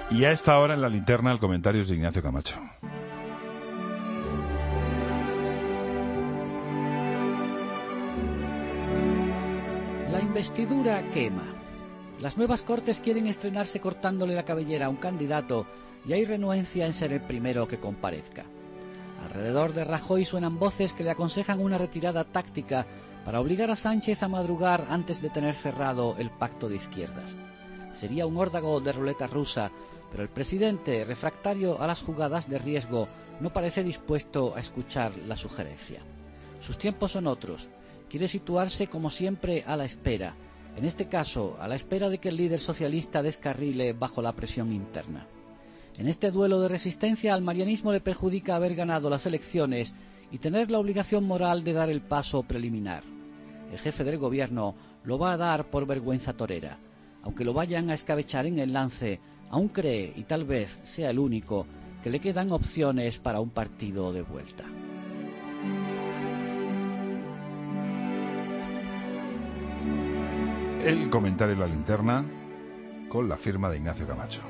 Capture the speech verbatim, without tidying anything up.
Y a esta hora en la linterna el comentario es de Ignacio Camacho. La investidura quema. Las nuevas Cortes quieren estrenarse cortándole la cabellera a un candidato y hay renuencia en ser el primero que comparezca. Alrededor de Rajoy suenan voces que le aconsejan una retirada táctica para obligar a Sánchez a madrugar antes de tener cerrado el pacto de izquierdas. Sería un órdago de ruleta rusa, pero el presidente, refractario a las jugadas de riesgo, no parece dispuesto a escuchar la sugerencia. Sus tiempos son otros. Quiere situarse como siempre a la espera, en este caso a la espera de que el líder socialista descarrile bajo la presión interna. En este duelo de resistencia al marianismo le perjudica haber ganado las elecciones y tener la obligación moral de dar el paso preliminar. El jefe del gobierno lo va a dar por vergüenza torera. Aunque lo vayan a escabechar en el lance, aún cree, y tal vez sea el único, que le quedan opciones para un partido de vuelta. El comentario de la linterna con la firma de Ignacio Camacho.